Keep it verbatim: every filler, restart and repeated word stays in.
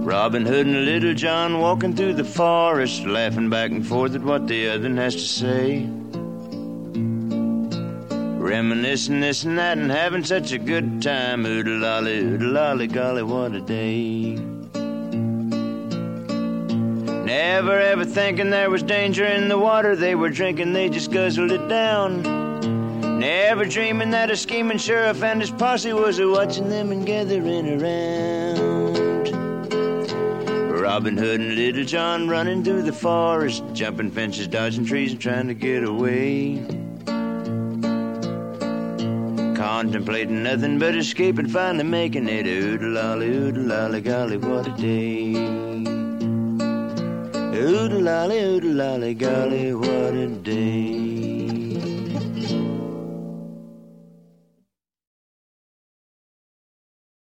Robin Hood and Little John walking through the forest, laughing back and forth at what the other has to say. Reminiscing this and that and having such a good time. Oodle-lolly, oodle-lolly, golly, what a day. Never ever thinking there was danger in the water they were drinking, they just guzzled it down. Never dreaming that a scheming sheriff and his posse was a-watching them and gathering around. Robin Hood and Little John running through the forest, jumping fences, dodging trees and trying to get away. Contemplating nothing but escape and finally making it. Oodle-lolly, oodle-lolly, golly, what a day. Oodle-lolly, oodle-lolly, golly, what a day.